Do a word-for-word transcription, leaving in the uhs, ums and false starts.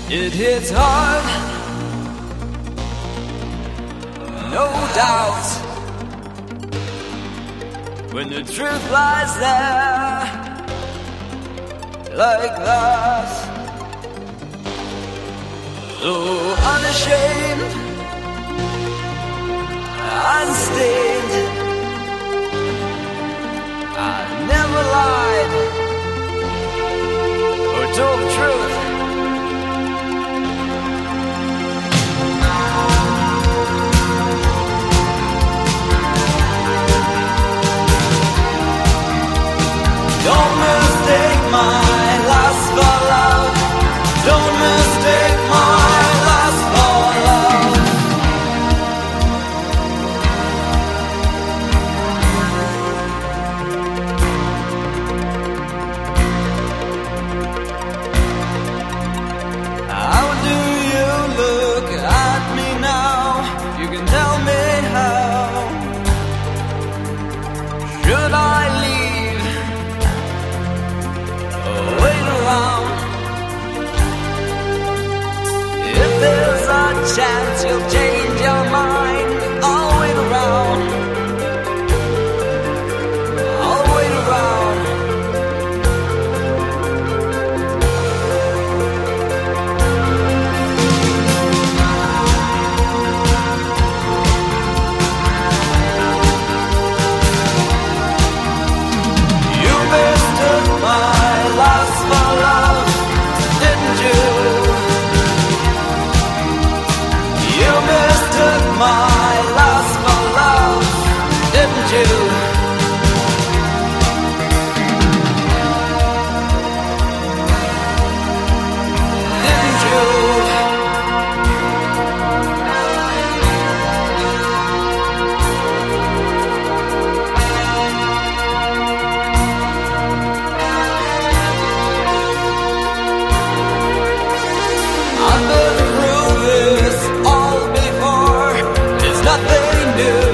It hits hard, no doubt, when the truth lies there like that. So unashamed, unstained, I never lied or told the truth. Don't mistake my lust for love. Don't mistake my lust for love. How do you look at me now? You can tell me how. Should I leave? Wait around. If there's a chance you'll change your mind, I'll wait around. I'll wait around. You mistook my lust for love, didn't you? You mistook my lust for love, didn't you? Didn't you? I've been through this all before. There's nothing new.